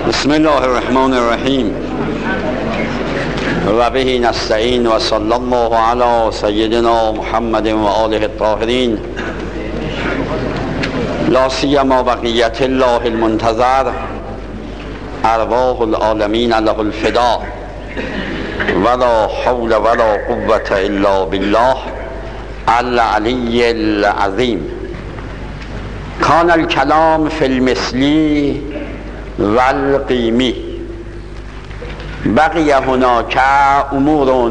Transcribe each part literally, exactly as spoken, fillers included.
بسم الله الرحمن الرحیم و به نستعین و صلی الله علی سیدنا محمد و آله الطاهرین لا سیما بقیت الله المنتظر ارواح العالمین له الفدا ولا حول ولا قوة الا بالله العلی العظیم. کان الکلام فی المثلی والقیمی بقی هناک امور.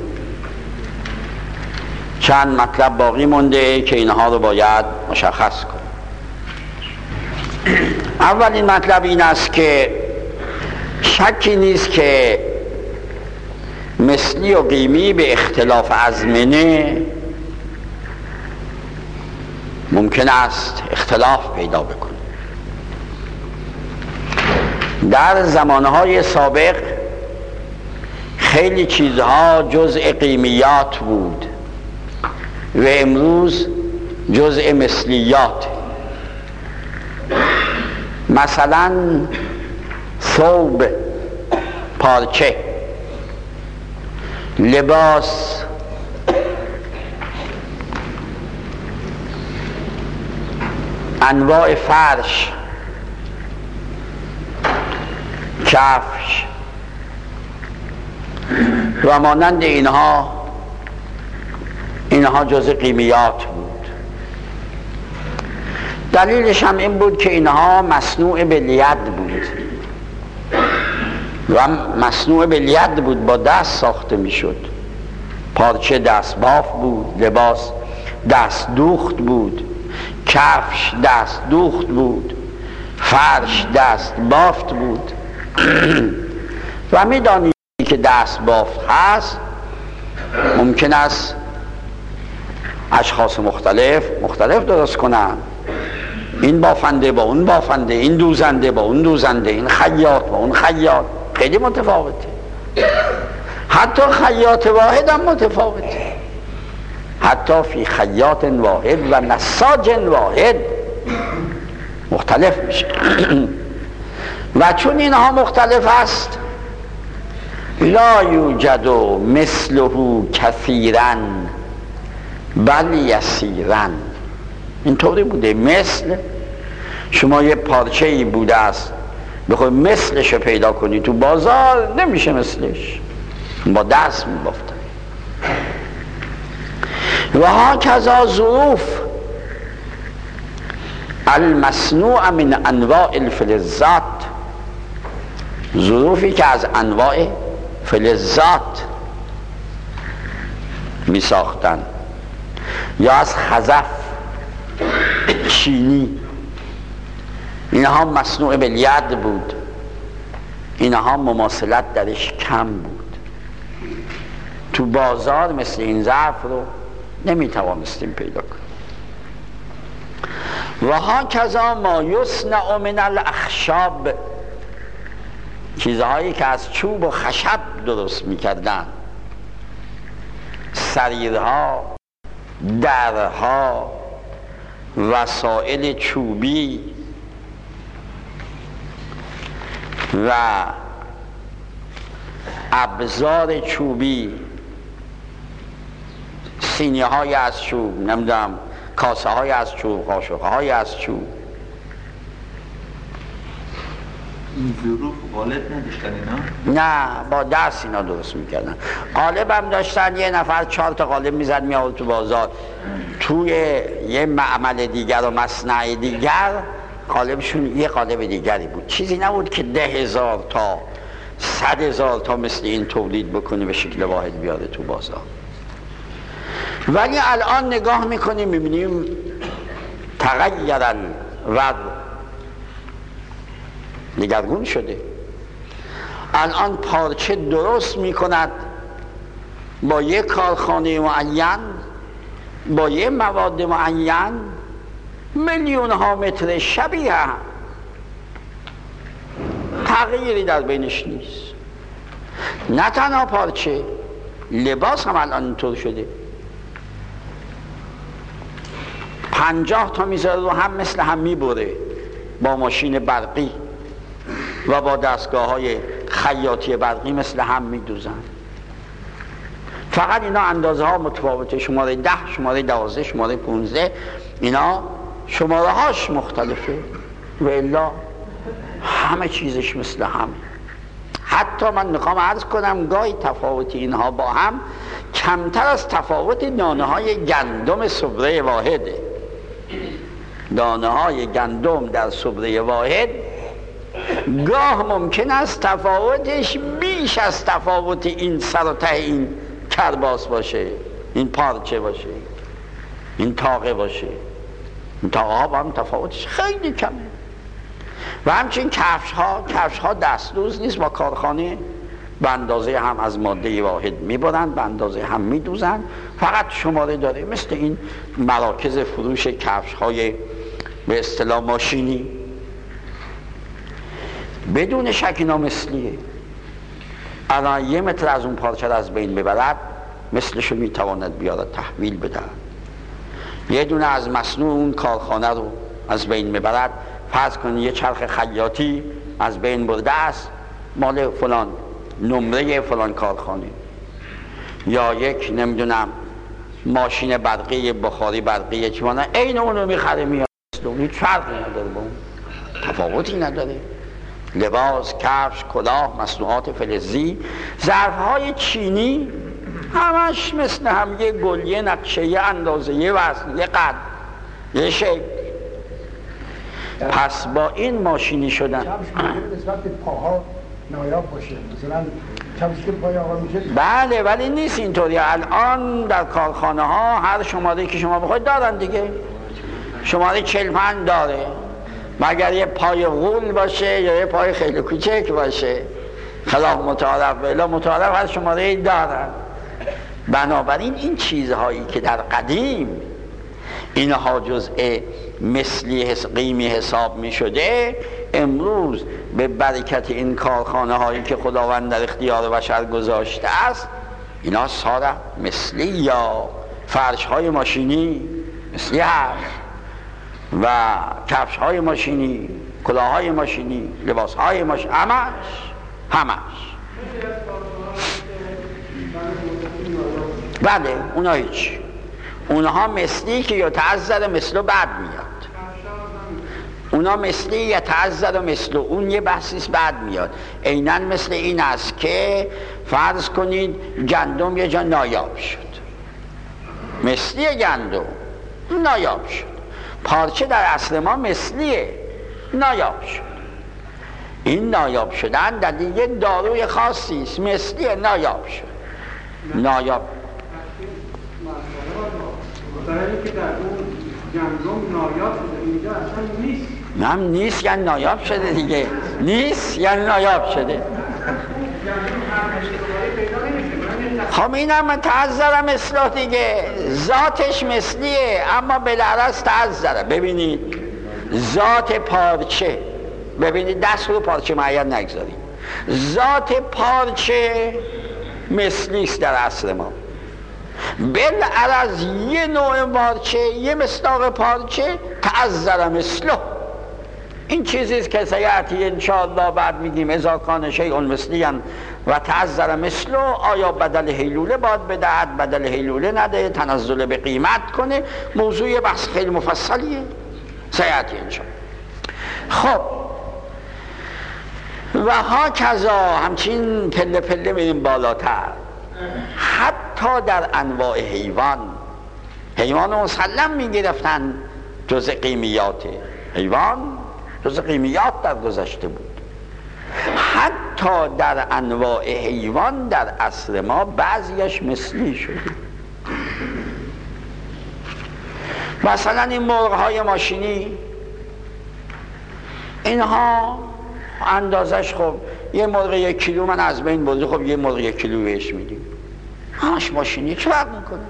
چند مطلب باقی مونده که اینها رو باید مشخص کن. اولین مطلب این است که شکی نیست که مثلی و قیمی به اختلاف ازمنه ممکن است اختلاف پیدا بکنه. در زمانهای سابق خیلی چیزها جزء قیمیات بود و امروز جزء مثلیات. مثلا ثوب، پارچه، لباس، انواع فرش، کفش و مانند اینها اینها جزء قیمیات بود. دلیلش هم این بود که اینها مصنوع بالید بود و مصنوع بالید بود، با دست ساخته میشد. پارچه دست باف بود، لباس دست دوخت بود، کفش دست دوخت بود، فرش دست بافت بود. و میدانید که دست بافت هست ممکن است اشخاص مختلف مختلف درست کنن. این بافنده با اون بافنده، این دوزنده با اون دوزنده، این خیاط با اون خیاط، خیلی متفاوته. حتی خیاط واحد هم متفاوته، حتی فی خیاط واحد و نساج واحد مختلف میشه. و چون اینها مختلف است لا یوجد مثله کثیرا بل یسیرا. اینطوری بوده. مثل شما یه پارچه ای بوده است بخوای مثلش پیدا کنی تو بازار نمیشه مثلش، با دست میبافتن. و هکذا ظروف المصنوع من انواع الفلزات، ظروفی که از انواع فلزات می ساختن یا از خزف، چینی، اینها مصنوع بالید بود. اینها مماثلت درش کم بود. تو بازار مثل این ظرف رو نمی توانستیم پیدا کنیم. و هکذا ما یصنع من الاخشاب، چیزهایی که از چوب و خشب درست میکردن، سریرها، درها، وسایل چوبی و ابزار چوبی، سینی های از چوب، نمیدونم کاسه های از چوب، قاشق های از چوب. این ظروف قالب نداشتن اینا؟ نه، با دست اینا درست میکردن. قالب هم داشتن، یه نفر چهار تا قالب میزد میآورد تو بازار. توی یه معمل دیگر و مصنع دیگر قالبشون یه قالب دیگری بود. چیزی نبود که ده هزار تا صد هزار تا مثل این تولید بکنه به شکل واحد بیاره تو بازار. ولی الان نگاه میکنیم میبینیم تغییرن و دگرگون شده. الان پارچه درست میکند با یک کارخانه معین، با یک مواد معین، میلیون ها متر شبیه هم، تغییری در بینش نیست. نه تنها پارچه، لباس هم الان اینطور شده. پنجاه تا میذاره رو هم مثل هم میبره با ماشین برقی و با دستگاه های خیاطی برقی مثل هم میدوزن. فقط اینا اندازه ها متفاوته، شماره ده، شماره دوازده، شماره پونزده، اینا شماره هاش مختلفه و الا همه چیزش مثل هم. حتی من میخوام عرض کنم گاهی تفاوت اینها با هم کمتر از تفاوت دانه های گندم سبره واحده. دانه های گندم در سبره واحد گاه ممکن است تفاوتش بیش از تفاوت این سر و ته این کرباس باشه، این پارچه باشه، این تاقه باشه. این تاقه ها با هم تفاوتش خیلی کمه. و همچنین کفش ها، کفش ها دستدوز نیست، با کارخانه به اندازه هم از ماده واحد میبرن، به اندازه هم میدوزن، فقط شماره داره. مثل این مراکز فروش کفش های به اصطلاح ماشینی، بدون شک اینا مثلیه. الان یه متر از اون پارچه را از بین ببرد، مثلشو میتواند بیارد تحویل بده. یه دونه از مصنوع اون کارخانه رو از بین میبرد، فرض کنید یه چرخ خیاطی از بین برده است، مال فلان نمره فلان کارخانه، یا یک نمیدونم ماشین برقی بخاری برقی چی مانه، این اون رو میخره میاد، هیچ فرقی نداره با اون، تفاوتی نداره. لباس، کفش، کلاه، مصنوعات فلزی، ظرفهای چینی همش مثل هم، یه گل، یه نقشه، یه اندازه، یه وزن، یه قد، یه شکل. پس با این ماشینی شدن کفش ممکنه نسبت به پاها نایاب باشه، مثلا کفش که پای آقا میشه. بله، ولی نیست اینطوری. الان در کارخانه ها هر شماره که شما بخواید دارن دیگه، شماره چهل و پنج داره، مگر یه پای غول باشه یا یه پای خیلی کوچک باشه، خلاف متعارف. بلا متعارف هر شماره دارن. بنابراین این چیزهایی که در قدیم اینها جزء مثلی قیمی حساب می شده، امروز به برکت این کارخانه هایی که خداوند در اختیار بشر گذاشته است، اینا ساره مثلی. یا فرش های ماشینی مثلی هست و کفش های ماشینی، کلاه های ماشینی، لباس های ماشینی، همش همش بله، اونا هیچ، اونها مثلی که یتعذر مثلو بعد میاد، اونا مثلی یتعذر مثلو، اون یه بحثیست بعد میاد. عیناً مثل این است که فرض کنید گندم یه جا نایاب شد، مثلی گندم نایاب شد، پارچه در اصل ما مثلیه نایاب شد. این نایاب شدن در دیگه داروی خاصی است، مثلی نایاب شد. نایاب برای که در اون گندم نایاب شده، اینجا اصلا نیست. هم نیست یعنی نایاب شده دیگه، نیست یعنی نایاب شده. خب اینم تعذر مثله دیگه، ذاتش مثلیه اما بالعرض تعذره. ببینید ذات پارچه، ببینید دست رو پارچه معین نگذارید، ذات پارچه مثلیست در اصل ما. بالعرض یه نوع پارچه، یه مصداق پارچه تعذر مثله. این چیزیست که سیعتی انشاءالله بعد میگیم اذا کان شیء مثلیا و تعذر مثله. آیا بدل هیلوله باید بدهد، بدل هیلوله نده، تنزل به قیمت کنه، موضوع بحث خیلی مفصلیه سیعتی انشاءالله. خب و ها کذا، همچین پله پله میریم بالاتر. حتی در انواع حیوان، حیوان مسلم میگرفتن جز قیمیات، حیوان جز قیمیات در گذشته بود. حتی در انواع حیوان در عصر ما بعضیش مثلی شده. مثلا این مرغ‌های ماشینی، اینها اندازش خب یه مرغ یک کیلو من از بین برده، خب یه مرغ یک کیلو بهش میدیم، همش ماشینی، چه فرق میکنه؟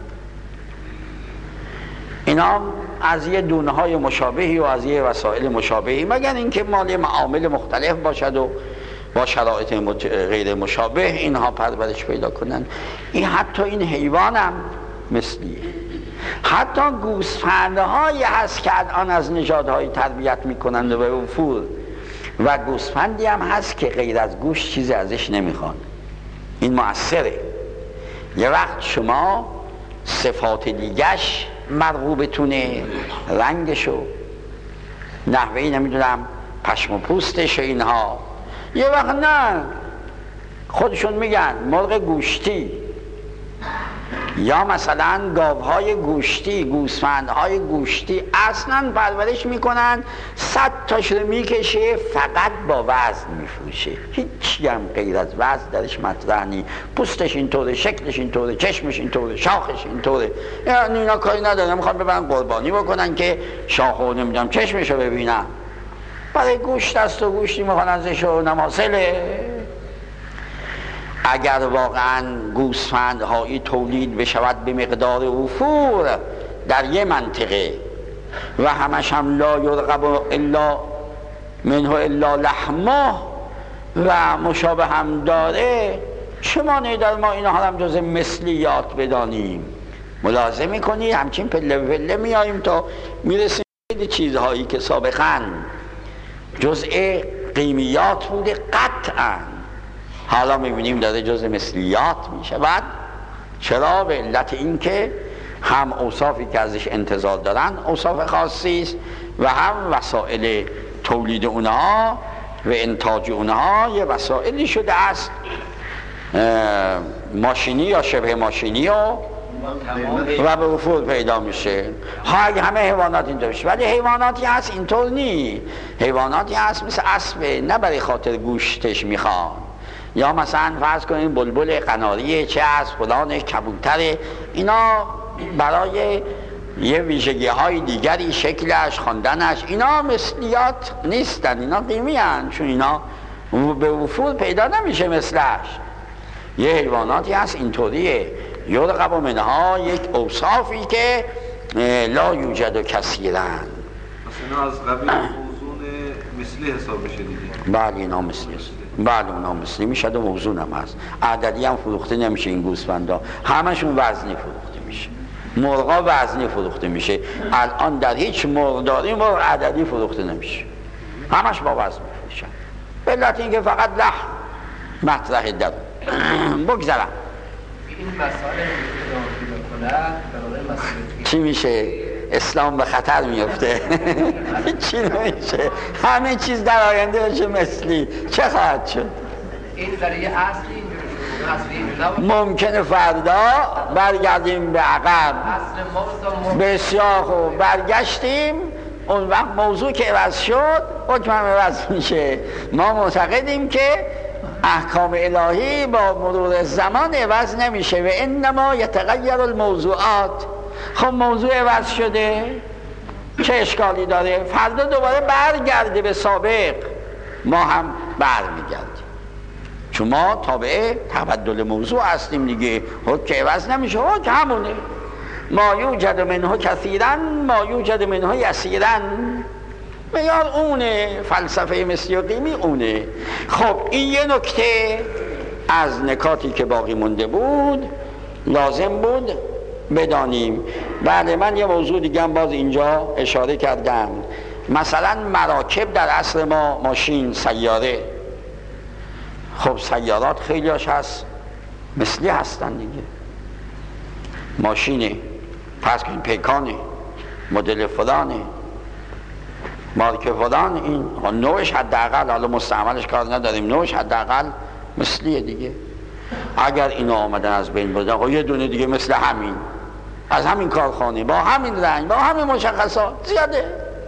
اینا از یه دونه های مشابهی و از یه وسایل مشابهی، مگر اینکه مال معامل مختلف باشد و با شرایط غیر مشابه اینها پرورش پیدا کنن. این حتی این حیوان هم مثلیه. حتی گوسفندهایی هست که الان از نژادهای تربیت میکنند و به وفور و گوسفندی هم هست که غیر از گوشت چیزی ازش نمیخوان. این مؤثره. یه وقت شما صفات دیگش مرغوبتونه، رنگشو، نحوهی نمیدونم پشم و پوستش و اینها. یه وقت نه، خودشون میگن مرغ گوشتی یا مثلا گاوهای گوشتی، گوسفندهای گوشتی اصلا پرورش میکنن، صد تاش رو میکشه، فقط با وزن میفروشه، هیچی هم غیر از وزن درش مطرح نی. پوستش اینطوره، شکلش اینطوره، چشمش اینطوره، شاخش اینطوره، یعنی اینا کاری ندارن، میخوان ببرن قربانی بکنن که شاخو نمیدونم چشمشو ببینن. برای گوشت است و گوشتی میخوان ازش و نماسله. اگر واقعا گوسفندهایی تولید بشود به مقدار وفور در یه منطقه و همش هم لا یرغب الا منه الا لحمه و مشابه هم داره، چه مانعی در ما اینا هم جز مثلیات بدانیم؟ ملاحظه میکنی همچین پله پله میاییم تا میرسیم به چیزهایی که سابقا جزء قیمیات بوده قطعا، حالا میبینیم داره جزء مثلیات میشه. بعد چرا؟ به علت این که هم اوصافی که ازش انتظار دارن اوصاف خاصی است و هم وسایل تولید اونها و انتاج اونها یه وسایلی شده است ماشینی یا شبه ماشینی و و به وفور پیدا میشه. ها همه حیوانات اینطور میشه، ولی حیواناتی هست اینطور نی. حیواناتی هست مثل اسب، نه برای خاطر گوشتش میخوان، یا مثلا فرض کنیم بلبل قناریه، چه از فلان کبوتره، اینا برای یه ویژگی های دیگری، شکلش، خواندنش، اینا مثلیات نیستن، اینا قیمی هن، چون اینا به وفور پیدا نمیشه مثلش. یه حیواناتی هست اینطوریه، یرغب منها، یک اوصافی که لا یوجد و کثیرن. مثلا از قبیل موزون مثلی حساب بشه دیگه. بله اینا مثلی هست، بله اونا مثلی میشه و موزون هم هست. عددی هم فروخته نمیشه این گوسفندا، همشون وزنی فروخته میشه. مرغا وزنی فروخته میشه. الان در هیچ مرغداری مرغ عددی فروخته نمیشه، همش با وزن میفروشن، به علت اینکه فقط لحم مطرح در. بگذارم این مسائل پیدا کنه چی میشه؟ اسلام به خطر میفته. چی نمیشه؟ همه چیز در آینده بشه مثلی، چه خواهد شد؟ این در یه اصلی ممکنه فردا برگردیم به عقب. بسیار خوب، برگشتیم، اون وقت موضوع که عوض شد حکم هم عوض میشه. ما معتقدیم که احکام الهی با مرور زمان عوض نمیشه و انما یتغیر الموضوعات. خب موضوع عوض شده، چه اشکالی داره؟ فردا دوباره برگرده به سابق، ما هم برمیگردیم، چون ما تابع تبدل موضوع هستیم دیگه. حکم عوض نمیشه، حکم همونه. ما یوجد منه کثیرا ما یوجد منه یسیرا، میار اونه، فلسفه مثلی و قیمی اونه. خب این یه نکته از نکاتی که باقی مونده بود لازم بود بدانیم. بله، من یه موضوع دیگه هم باز اینجا اشاره کردم. مثلا مراکب در عصر ما، ماشین، سیاره. خب سیارات خیلی هاش هست مثلی هستن دیگه. ماشینه، فرض کنید پیکانه، مدل فلانه، مارک فلان، این نوعش حداقل، حالا مستعملش کار نداریم، نوعش حداقل مثلیه دیگه. اگر اینا آمدن از بین بردن، یه دونه دیگه مثل همین، از همین کارخانه، با همین رنگ، با همین مشخصات، زیاده.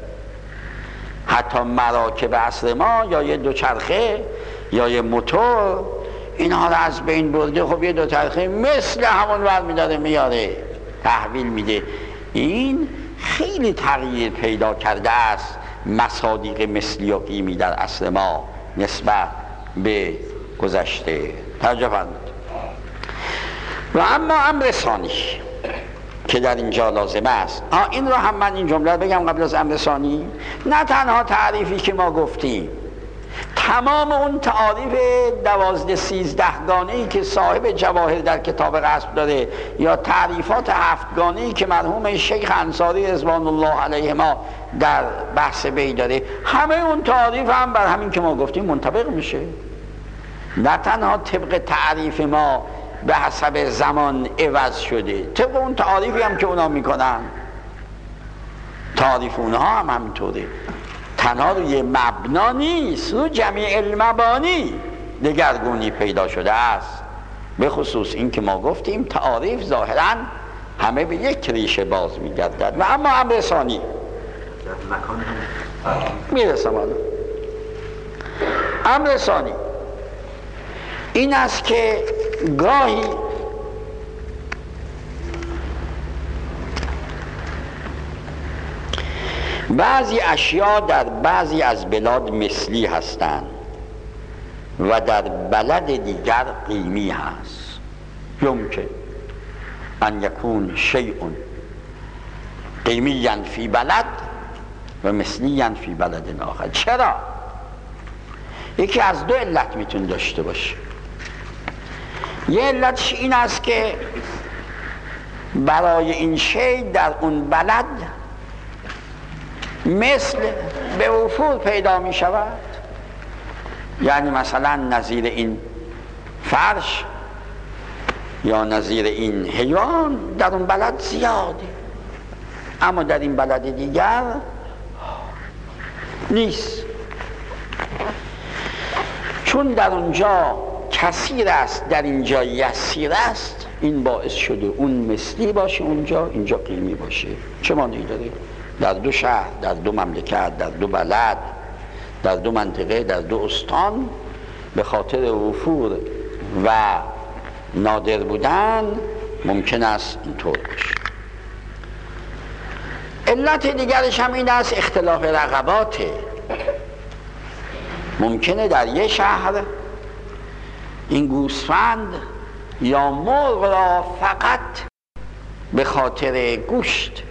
حتی مراکب عصر ما یا یه دوچرخه یا یه موتور، اینها رو از بین برده. خب یه دوچرخه مثل همون ور میداره میاره، تحویل میده. این خیلی تغییر پیدا کرده است مصادیق مثلی و قیمی در عصر ما نسبت به گذشته. توجه فرمایید. و اما امر ثانی که در اینجا لازم است، آه این رو هم من این جمله بگم قبل از امر ثانی. نه تنها تعریفی که ما گفتیم، تمام اون تعاریف دوازده سیزدهگانه ای که صاحب جواهر در کتاب غصب داره یا تعریفات هفتگانه ای که مرحوم شیخ انصاری رضوان الله علیهما در بحث بی داره، همه اون تعاریف هم بر همین که ما گفتیم منطبق میشه. نه تنها طبق تعریف ما به حسب زمان عوض شده، طبق اون تعاریفی هم که اونا میکنن، تعاریف اونها هم همینطوره، تنها روی مبنا نیست، رو جمیع المبانی دگرگونی پیدا شده است. به خصوص این که ما گفتیم تعاریف ظاهرا همه به یک ریشه باز میگردد. و اما امر ثانی میرسم حالا. امر ثانی این است که گاهی بعضی اشیاء در بعضی از بلاد مثلی هستند و در بلد دیگر قیمی هست. یمکن ان یکون شیء قیمی فی بلد و مثلی فی بلد آخر. چرا؟ یکی از دو علت میتون داشته باشه. یه علتش این است که برای این شی در اون بلد مثل به وفور پیدا می شود، یعنی مثلا نظیر این فرش یا نظیر این حیوان در اون بلد زیاده، اما در این بلد دیگر نیست، چون در اونجا کثیر است در اینجا یسیر است، این باعث شده اون مثلی باشه اونجا، اینجا قیمی باشه. چه معنی داره؟ در دو شهر، در دو مملکت، در دو بلد، در دو منطقه، در دو استان به خاطر وفور و نادر بودن ممکن است اینطور باشه. علت دیگرش هم این است اختلاف رقباته. ممکنه در یه شهر این گوسفند یا مرغ را فقط به خاطر گوشت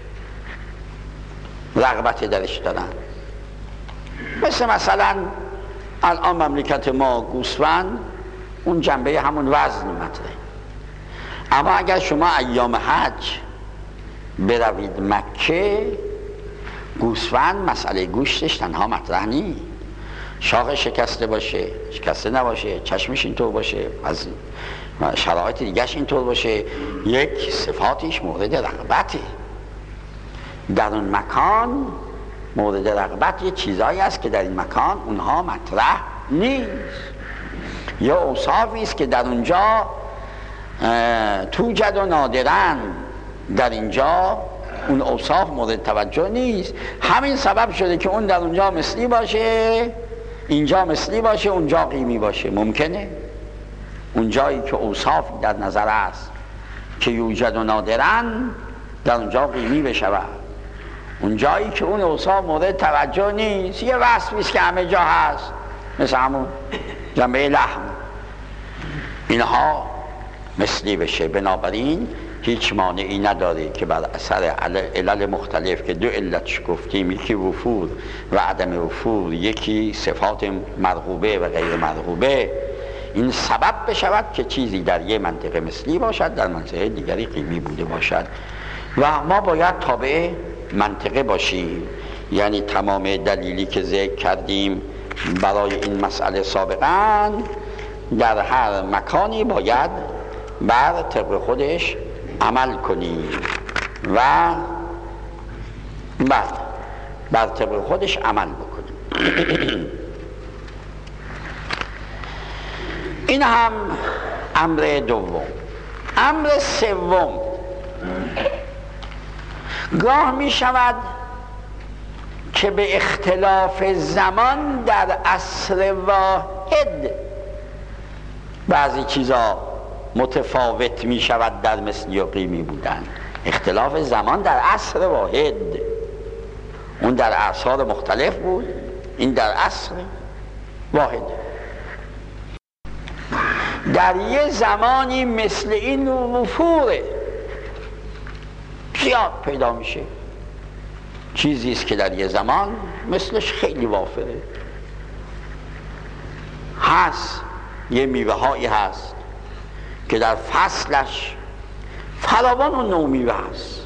رغبت درش دارن، مثل مثلا الان مملکت ما گوسفند اون جنبه همون وزن مطرحه، اما اگر شما ایام حج بروید مکه، گوسفند مسئله گوشتش تنها مطرح نیست، شاخ شکسته باشه، شکسته نباشه، چشمش اینطور باشه، از شرایط دیگرش اینطور باشه، یک صفاتش مورد رغبته. در اون مکان مورد رغبت یه چیزایی است که در این مکان اونها مطرح نیست، یا اوصافی است که در اونجا توجد و نادرن، در اینجا اون اوصاف مورد توجه نیست. همین سبب شده که اون در اونجا مثلی باشه، اینجا مثلی باشه، اونجا قیمی باشه. ممکنه اون جایی که اوصافی در نظر است که یوجد و نادرن در اونجا قیمی بشود، اون جایی که اون اوصاف مورد توجه نیست، یه وصفی است که همه جا هست، مثل همون جنبه لحم، اینها مثلی بشه. بنابراین هیچ مانعی نداره که بر اثر علل مختلف که دو علتش گفتیم، یکی وفور و عدم وفور، یکی صفات مرغوبه و غیر مرغوبه، این سبب بشود که چیزی در یه منطقه مثلی باشد، در منطقه دیگری قیمی بوده باشد. و ما باید تابع منطقه باشیم، یعنی تمام دلیلی که ذکر کردیم برای این مسئله سابقا در هر مکانی باید بر طبق خودش عمل کنیم و بعد بر طبق خودش عمل بکنیم. این هم امر دوم. امر سوم، گاه می شود که به اختلاف زمان در عصر واحد بعضی چیزا متفاوت می شود در مثلی و قیمی بودن. اختلاف زمان در عصر واحد، اون در اعصار مختلف بود، این در عصر واحد. در یه زمانی مثل این وفوره زیاد پیدا میشه، چیزی است که در یه زمان مثلش خیلی وافره، هست یه میوه هایی هست که در فصلش فراوان و نوع میوه هست.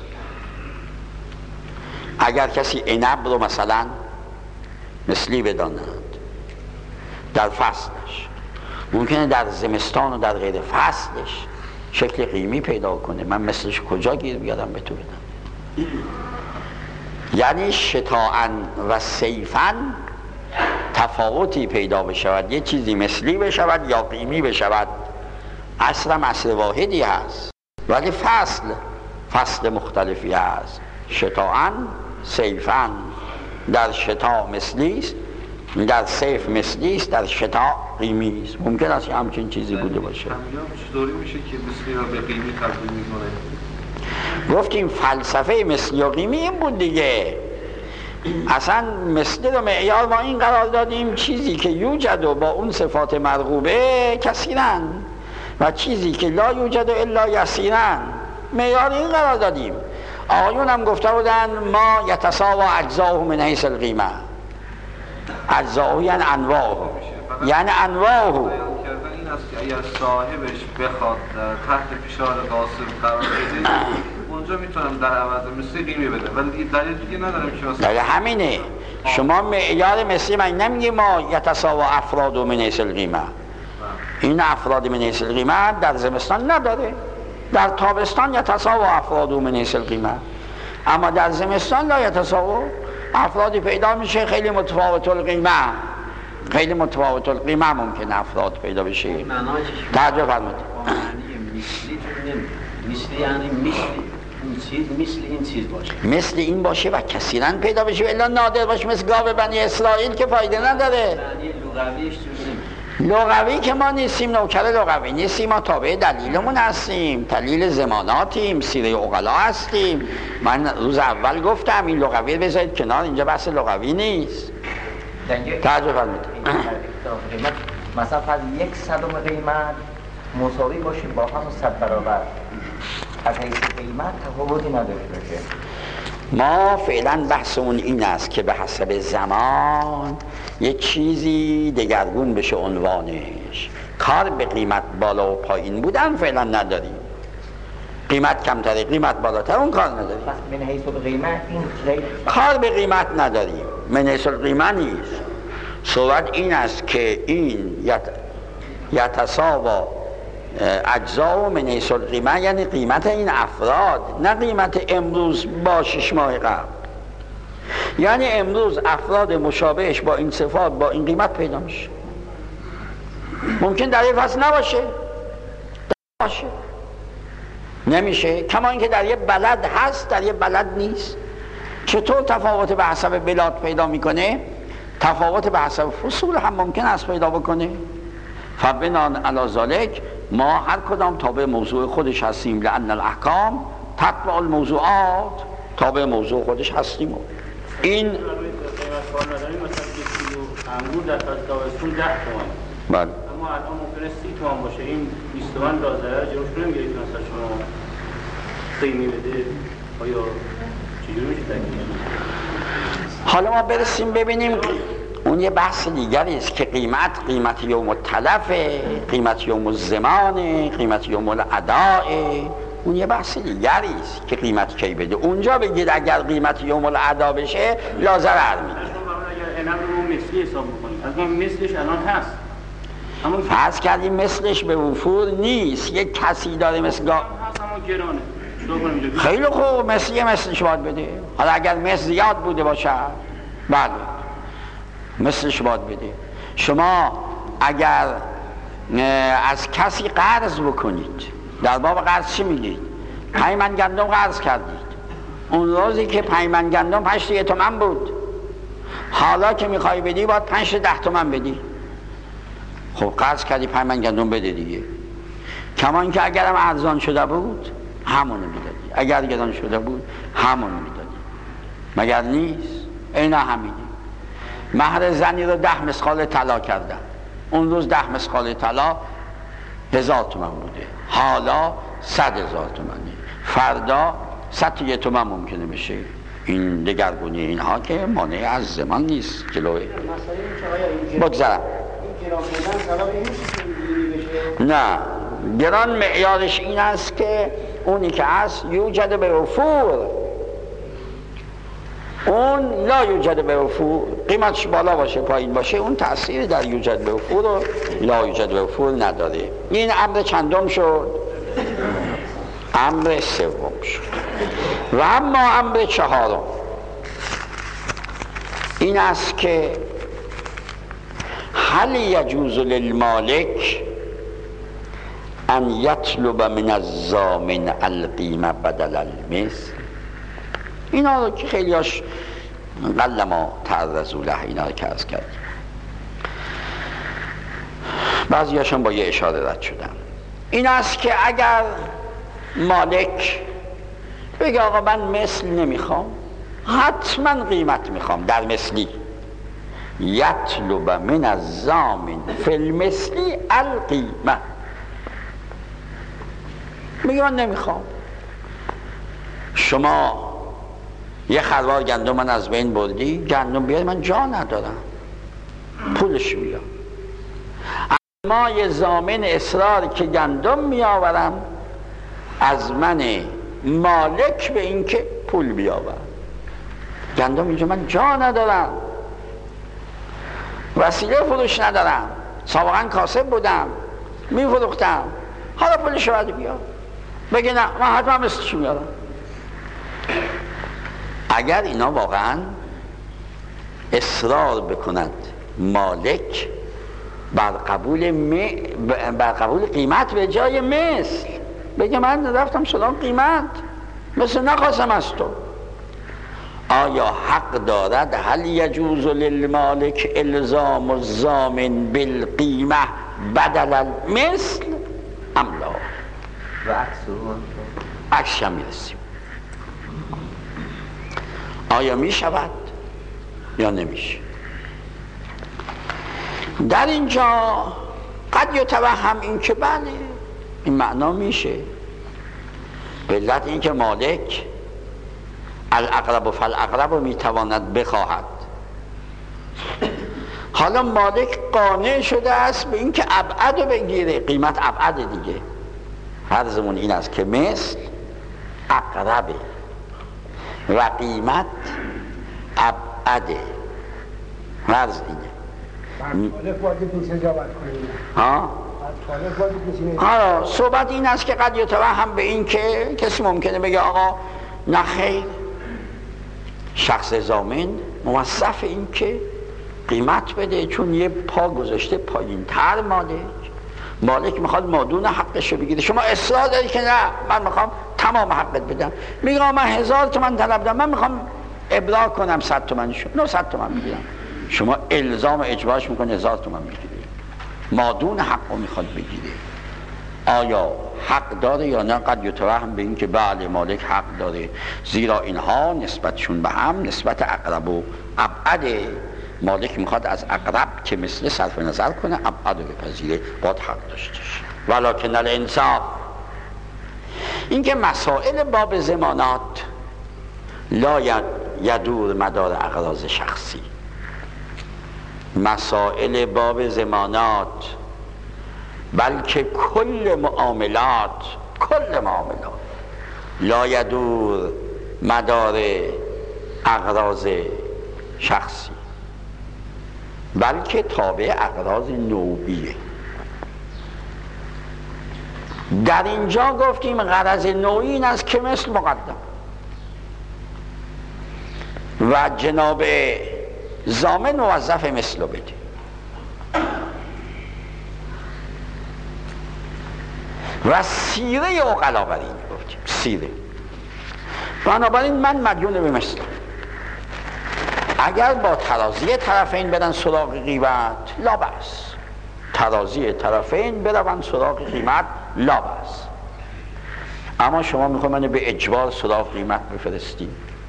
اگر کسی عنب رو مثلا مثلی بداند در فصلش، ممکنه در زمستان و در غیر فصلش شکل قیمی پیدا کنه. من مثلش کجا گیر بیارم به تو بدم؟ یعنی شتاءً و صیفاً تفاوتی پیدا بشود، یه چیزی مثلی بشود یا قیمی بشود. عصرم عصر واحدی هست ولی فصل فصل مختلفی هست. شتاءً صیفاً، در شتاء مثلی است، در صیف مثلی است، در شتاء قیمی است. ممکن است همچین چیزی بوده باشه. چطوری میشه که مثلی را به قیمی تبدیل میکنه؟ گفتیم فلسفه مثلی و قیمی این بود دیگه. اصلا مثلی رو معیار ما این قرار دادیم چیزی که یوجد و با اون صفات مرغوبه کثیرن و چیزی که لا یوجد الا یسیرن معیار این قرار دادیم. آقایون هم گفته بودن ما یتساوی اجزاءه من حیث القیمه. اجزاءه یعنی انواعه، یعنی انواعه این است که اگر صاحبش بخواد تحت فشار غاصب قرار بده اونجا میتونم در عوض مثلی قیمه بده، ولی دلیل دیگه ندارم که مثلا دلیل همینه. شما معیار مثلی من نمیگی ما یتساوی افراد من حیث القیمه. این افراد من حیث القیمه در زمستان نداره. در تابستان یتساوی افراد من حیث القیمه، اما در زمستان لا یتساوی. افرادی پیدا میشه خیلی متفاوت القیمه، خیلی متفاوت القیمه ممکنه افراد پیدا بشه. تعجب فرمایید. مثل یعنی مثل این چیز مثل این چیز باشه، مثل این باشه و کثیراً پیدا بشه، الا نادر باشه مثل گاو بنی اسرائیل که فایده نداره. یعنی لغویش لغوی که ما نیستیم، نوکر لغوی نیستیم، ما تابع دلیلمون هستیم، دلیل زماناتیم، سیره عقلا هستیم. من روز اول گفتم این لغوی بذارید کنار، اینجا بحث لغوی نیست. تعجب فرمایید. مثلا فرض یک صدم قیمت مساوی باشه با هم صد برابر، از حیث قیمت تفاوتی نداشته باشه. ما فعلا بحثمون این است که به حسب زمان یه چیزی دگرگون بشه عنوانش. کار به قیمت بالا و پایین بودن فعلا نداریم. قیمت کمتره قیمت بالاتر اون کار نداریم. پس من حیث القیمت این خیلی کار به قیمت نداریم، من حیث القیمت نیست. صورت این است که این یت... یتساوا اجزا و من حیث القیمه، یعنی قیمت این افراد، نه قیمت امروز با شش ماه قبل. یعنی امروز افراد مشابهش با این صفات با این قیمت پیدا میشه. ممکن در یه فصل نباشه، باشه نمیشه. کما اینکه در یه بلد هست در یه بلد نیست. چطور تفاوت به حسب بلاد پیدا میکنه؟ تفاوت به حسب فصول هم ممکن است پیدا بکنه. فبنان علی ذالک ما هر کدام تابع موضوع خودش هستیم، لأن الاحکام تتبع الموضوعات، تابع موضوع خودش هستیم. این قیمت کار نداریم، مثلا یک کیلو انگور در فصل تابستون ده تومن، بله، اما الان ممکنه سی تومن باشه. این بیست تومن دازده جلوش نمیگیره که مثلا شما قیمه بده. آیا چجوری میشه تکلیف؟ حالا ما برسیم ببینیم اون یه بحث دیگری است که قیمت قیمت یوم التلفه، قیمت یوم الزمانه، قیمت یوم الادائه. اون یه بحث دیگری است که قیمت کی بده. اونجا بگید اگر قیمت یوم الادا بشه لا ضرر میگه. اگر انم رو مثلی حساب بکنیم، از ما مثلش الان هست، اما فرض کردیم مثلش به وفور نیست، یک کسی داره مثل گا... هست اما گرانه. خیلی خوب، مثلی مثلش باید بده. حالا اگر مثل زیاد بوده باشه بله مثلش باید بده. شما اگر از کسی قرض بکنید، در باب قرض چی میگید؟ پنج من گندم قرض کردید، اون روزی که پنج من گندم پنج تا یه تومن بود، حالا که میخوای بدی باید پنج تا ده تومن بدی. خب قرض کردی پنج من گندم بده دیگه. کما اینکه اگرم ارزان شده بود همونو میدادی، اگر گران شده بود همونو میدادی، مگر نیست؟ اینا همینه. مهر زنی رو ده مسقال طلا کردن، اون روز ده مسقال طلا هزار تومن بوده، حالا صد هزار تومنه، فردا صد یه تومن ممکنه بشه. این دگرگونی اینها که مانع از زمان نیست جلوه. بگذارم این گران بودن سبب این نیست که اینجوری بشه؟ نه، گران معیارش این است که اونی که هست یوجد به وفور، اون لا یوجد به وفور، قیمتش بالا باشه پایین باشه اون تأثیری در یوجد به وفور و لا یوجد به وفور نداره. این امر چندم شد؟ امر سوم شد. و اما امر چهارم این است که هل یجوز للمالک ان یطلب من الضامن القیمه بدل المثل؟ اینا رو که خیلی هاش قل ما تعرضوا له، اینا رو که عرض کردیم، بعضی هاشون با یه اشاره رد شدن. این است که اگر مالک بگه آقا من مثل نمیخوام، حتما قیمت میخوام در مثلی، یطلب من الضامن فی المثلی القیمه، میگه من نمیخوام. شما یه خروار گندم من از بین بردی، گندم بیاد من جا ندارم، پولش بیار. اما یه ضامن اصرار که گندم میآورم از من مالک به این که پول بیاورم. گندم اینجا من جا ندارم، وسیله فروش ندارم، سابقا کاسب بودم میفروختم، حالا پولش باید بیار. بگه نه من حتما مثلش میارم. اگر اینا واقعا اصرار بکند مالک بر قبول, م... بر قبول قیمت به جای مثل، بگه من رفتم سلام قیمت مثل نخواستم از تو، آیا حق دارد هل یجوز للمالک الزام الضامن بالقیمه بدل المثل ام لا؟ و عکس عکسش هم میرسیم. آیا می شود یا نمیشه؟ در اینجا قد یتوهم این که بله این معنا میشه، به علت این که مالک الاقرب فالاقرب رو میتواند بخواهد. حالا مالک قانع شده است به این که ابعد رو بگیره، قیمت ابعد دیگه، فرضمون این است که مثل اقربه و قیمت ابعده، فرض اینه. مالک باید نیست اجابت کنیم. ها؟ مالک باید نیست. حالا صحبت این است که قد یتوهم به این که کسی ممکنه بگه آقا نه خیر، شخص ضامن موظف این که قیمت بده چون یه پا گذاشته پایین تر مالک، مالک میخواد مادون حقش رو بگیره. شما اصرار داری که نه من میخوام تمام حقت بدم، میگه من هزار تومن طلب دارم، من میخوام ابراع کنم صد تومنشو، نهصد تومن میگیرم. شما الزام اجبارش میکنه هزار تومن میگیره، مادون حق رو میخواد بگیره. آیا حق داره یا نه؟ قد یتوهم به این که بله مالک حق داره، زیرا اینها نسبتشون به هم نسبت اقرب و ابعده. مالک میخواد از اقرب که مثل صرف نظر کنه ابعد رو بپذیره، باید حق داشته شه. ولکن الانصاف این که مسائل باب ضمانات لا یدور مدار اغراض شخصی، مسائل باب ضمانات بلکه کل معاملات کل معاملات لا یدور مدار اغراض شخصی، بلکه تابع اغراض نوعیه. در اینجا گفتیم غرض نوعی این است که مثل مقدم و جناب ضامن موظف مثل رو بده. و سیره عقلا بر این گفتیم، سیره. بنابراین من مدیون به مثل، اگر با ترازی طرفین بدن سراغ قیمت لا بأس، ترازی طرفین بدن سراغ قیمت لا بأس. اما شما میخوای منو به اجبار سراغ قیمت بفرستی،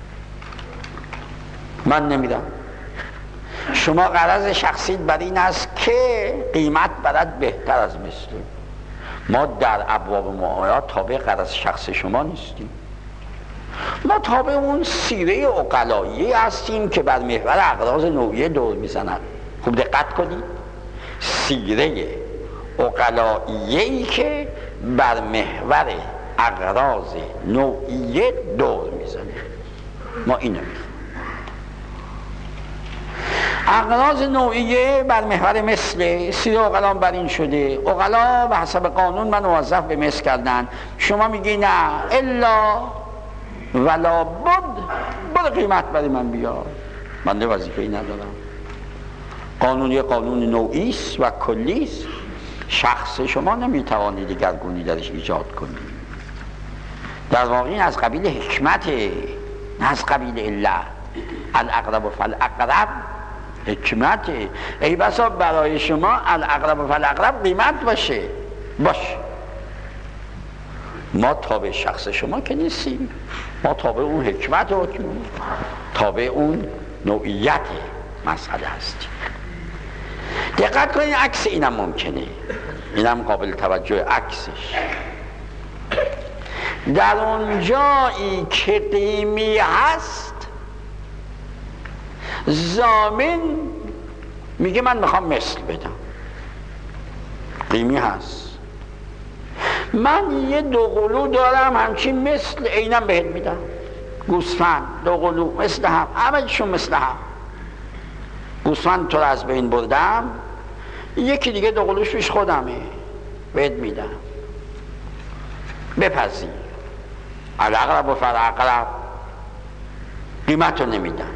من نمیدم. شما غرض شخصیت بر این است که قیمت برد بهتر از مثل. ما در ابواب معاملات تابع غرض شخص شما نیستیم، ما تابع اون سیره عقلایی هستیم که بر محور اغراض نوعیه دور میزنن. خوب دقت کنید، سیره عقلاییه‌ای که بر محور اغراض نوعیه دور میزنه. ما اینو میخوام. اغراض نوعیه بر محور مثل سیره عقلا بر این شده. عقلا به حسب قانون من موظف به مثل کردن. شما میگی نه الا ولا بد، برو قیمت برای من بیار. من وظیفه‌ای ندارم. قانون یه قانون نوعی است و کلی است. شخص شما نمیتوانید دیگرگونی درش ایجاد کنید. در واقع این از قبیل حکمت، نه از قبیل علت. الاقرب فالاقرب حکمت. ای بسا برای شما الاقرب فالاقرب قیمت باشه باشه. ما تابع شخص شما که نیستیم، ما تابع اون حکمت و تابع اون نوعیت مسئله هستیم. دقت کنید عکس اینم ممکنه، اینم قابل توجه عکسش. در اون جایی که قیمی هست ضامن میگه من میخوام مثل بدم، قیمی هست. من یه دو قلو دارم همچین مثل اینم بهت میدم، گوسفند دو قلو مثل هم، همه چون مثل هم. گوسفند تو رو از بین بردم، یکی دیگه دو قلوش پیش خودمه بهت میدم، بپذیر. الاقرب و فالاقرب قیمت رو نمیدم.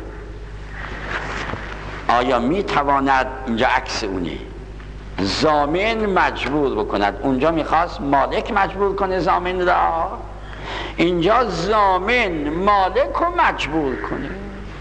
آیا میتواند اینجا عکس اونه ضامن مجبور بکند؟ اونجا میخواست مالک مجبور کنه ضامن را، اینجا ضامن مالک رو مجبور کنه.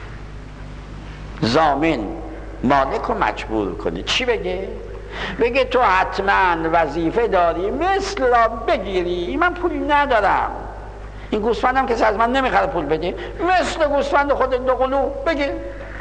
ضامن مالک رو مجبور کنه چی بگه؟ بگه تو حتما وظیفه داری مثل را بگیری، من پولی ندارم، این گوسفندم کسی از من نمیخواد پول بده، مثل گوسفند خود دو قلو بگیر.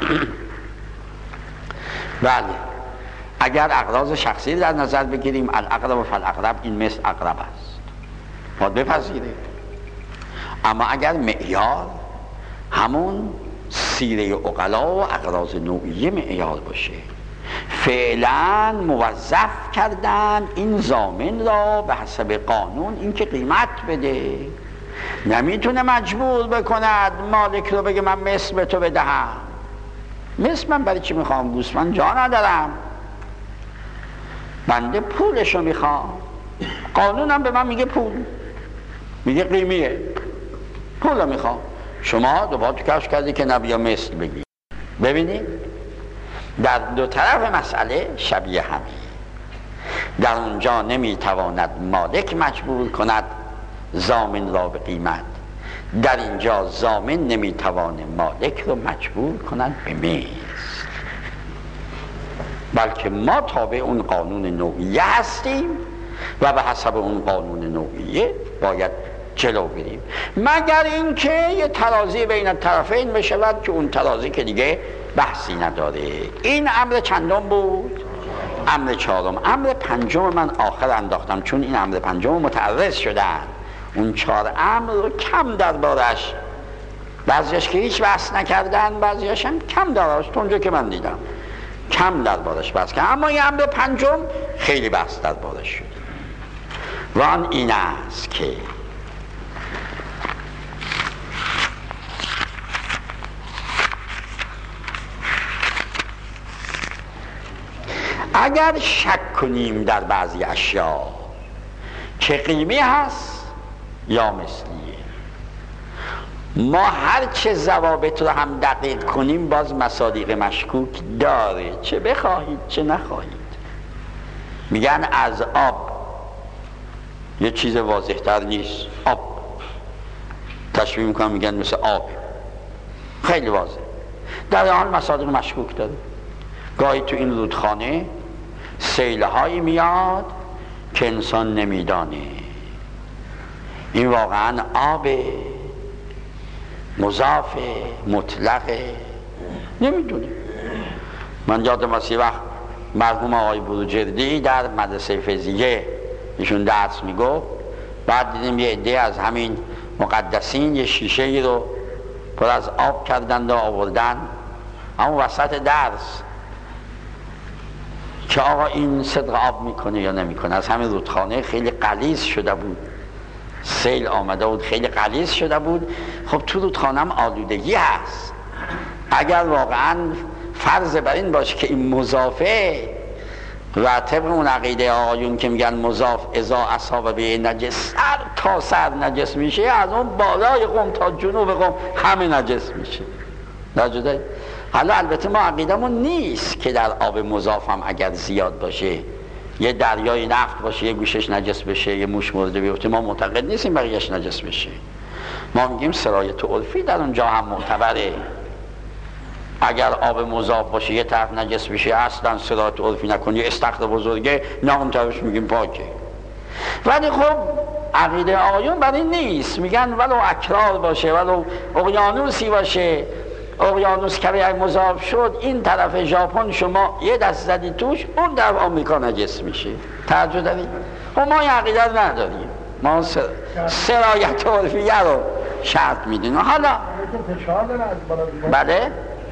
بله، اگر اغراض شخصی در نظر بگیریم الاقرب و فالاقرب، این مثل اقرب است، باید بپذیره. اما اگر معیار همون سیره عقلا و اغراض نوعیه معیار باشه، فعلا موظف کردن این ضامن را به حسب قانون اینکه قیمت بده، نمیتونه مجبور بکند مالک رو بگه من مثل به تو بدهم. مثل من برای چی میخوام؟ گوسفند جا ندارم، بنده پولشو میخوام. قانونم به من میگه پول، میگه قیمیه، پولو میخوام. شما دوباره تو کفش کردی که نبیا مثل بگی. ببینید در دو طرف مسئله شبیه همه. در اونجا نمیتواند مالک مجبور کند ضامن را به قیمت، در اینجا ضامن نمیتوانه مالک رو مجبور کند به مثل، بلکه ما تابع اون قانون نوعیه هستیم و به حسب اون قانون نوعیه باید جلو بریم، مگر اینکه یه ترازی بین طرفین بشود که اون ترازی که دیگه بحثی نداره. این امر چندم بود؟ امر چهارم. امر پنجم من آخر انداختم چون این امر پنجم متعرض شدن. اون چهار امر رو کم دربارش، بعضیش که هیچ بحث نکردن، بعضیش هم کم دربارش، تا اونجا که من دیدم کم دربارش بحث کردن، اما این امر پنجم خیلی بحث دربارش شد و آن این است که اگر شک کنیم در بعضی اشیاء که قیمی هست یا مثلیه، ما هر چه ضوابط رو هم دقیق کنیم باز مصادیق مشکوک داره، چه بخواهید چه نخواهید. میگن از آب یه چیز واضح تر نیست، آب تشبیه میکنم میگن مثل آب، خیلی واضح، در حال مصادیق مشکوک داره. گاهی تو این رودخانه سیلهایی میاد که انسان نمیدانه این واقعا آب مضاف مطلق، نمیدونه. من یادم از یه وقت مرحوم آقای بروجردی در مدرسه فیزیک ایشون درس میگفت، بعد دیدیم یه عده از همین مقدسین یه شیشه ای رو پر از آب کردند و آوردن، اما وسط درس که آقا این صدق آب میکنه یا نمیکنه. از همین رودخانه خیلی غلیظ شده بود، سیل آمده بود خیلی غلیظ شده بود. خب تو رودخانه هم آلودگی هست. اگر واقعا فرض بر این باشه که این مضافه و طبق اون عقیده آقایون که میگن مضاف اذا اصاب به نجس سر تا سر نجس میشه، از اون بالای قم تا جنوب قم همه نجس میشه. نجده؟ حالا البته ما عقیدمون نیست که در آب مضاف هم اگر زیاد باشه، یه دریای نفت باشه یه گوشش نجس بشه، یه موش مرده بیفته، ما معتقد نیستیم بقیه‌اش نجس بشه. ما میگیم سرایت عرفی در اونجا هم معتبره. اگر آب مضاف باشه یه طرف نجس بشه اصلا سرایت عرفی نکنی، استخر بزرگه نه اون طرفش میگیم پاکه. ولی خب عقیده آقایون برای نیست، میگن ولو اکرار باشه ولو اقیانوسی باشه، اقیانوس که مضاف شد این طرف ژاپن شما یه دست زدی توش اون در آمریکا نجس میشه. توجه دارید؟ و ما این عقیده رو نداریم، ما سر... سرایت عرفیه رو شرط میدیم. حالا بله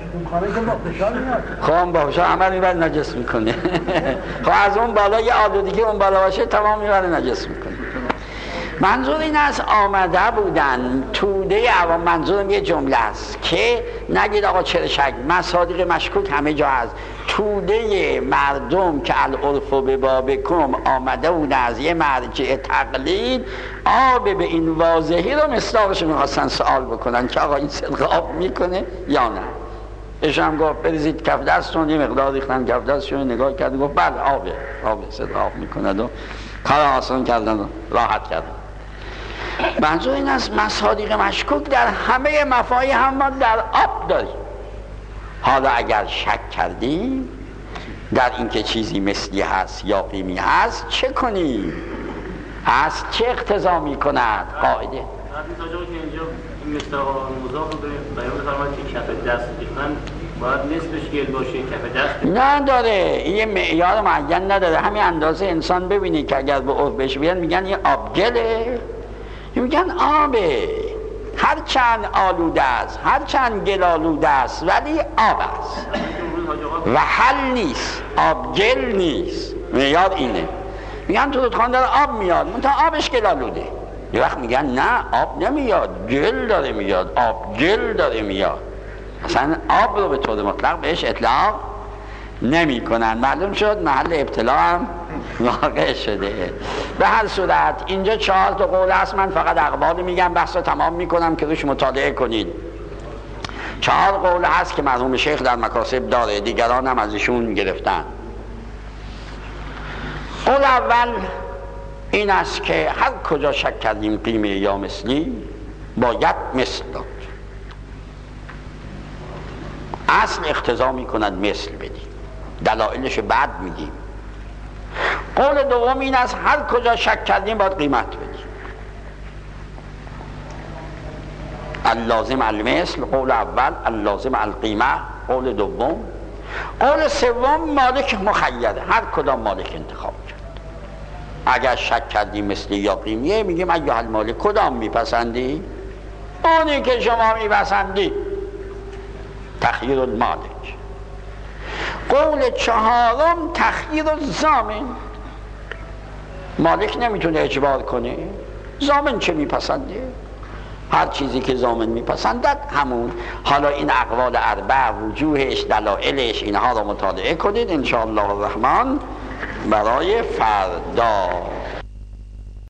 خب با فشار عمل میبره نجس میکنه. خب از اون بالا یه آلودگی اون بالا باشه تمام میبره نجس میکنه. منظور این است آمده بودن توده عوام، منظورم یه جمله است که نگید آقا چرا شک، مصادیق مشکوک همه جا هست. توده مردم که العرف به بابکم آمده بودن از یه مرجع تقلید، آب به این واضحی رو مصداقش میخواستن سوال بکنن که آقا این صدق آب میکنه یا نه. ایشان گفت بریزید کف دستون، یه مقدار ریختن کف دستشون، نگاه کرد گفت بله آبه آبه صدق آب میکنه و کار آسان کردن و راحت کردن. منظور این است مصادیق مشکوک در همه مفاهیم هم ما در آب داریم. حالا اگر شک کردیم در اینکه چیزی مثلی هست یا قیمی هست چه کنیم؟ از چه اقتضا می کند قاعده؟ این تاجا که اینجا این مستقا مضاف رو بیان بفرماید که کف دست ریختن باید نصفش گل باشه، کف دست نداره، یه معیار معین نداره. همین اندازه انسان ببینی که اگر به عرف بهش بیان میگن یه آب گله، میگن آبه، هر چند آلوده است هر چند گل آلوده است ولی آب است و حل نیست، آب گل نیست. معیار اینه. میگن تو رودخانه داره آب میاد منتها آبش گل آلوده. یه وقت میگن نه آب نمیاد گل داره میاد، آب گل داره میاد. اصلا آب رو به طور مطلق بهش اطلاق نمی کنن. معلوم شد محل ابتلا هم واقع شده. به هر صورت اینجا چهار تا قول هست، من فقط اقوال میگم، بحث رو تمام میکنم که روش مطالعه کنید. چهار قول هست که مرحوم شیخ در مکاسب داره، دیگران هم از ایشون گرفتن. قول اول این است که هر کجا شک کردیم قیمه یا مثلی باید مثل داد. اصل اقتضا میکند مثل بدیم، دلایلش بعد میگیم. قول دوم این است هر کجا شک کردیم باید قیمت بدیم. اللازم المثل قول اول، اللازم القیمه قول دوم. قول سوم مالک مخیره، هر کدام مالک انتخاب کرد. اگر شک کردیم مثلی یا قیمیه میگیم ایها المالک کدام میپسندی؟ اونی که شما میپسندی، تخییر المالک. قول چهارم تخییر الضامن، مالک نمیتونه اجبار کنه، ضامن چه میپسنده؟ هر چیزی که ضامن میپسندد همون. حالا این اقوال اربع، وجوهش، دلایلش، اینها رو مطالعه کنید ان شاء الله الرحمن برای فردا.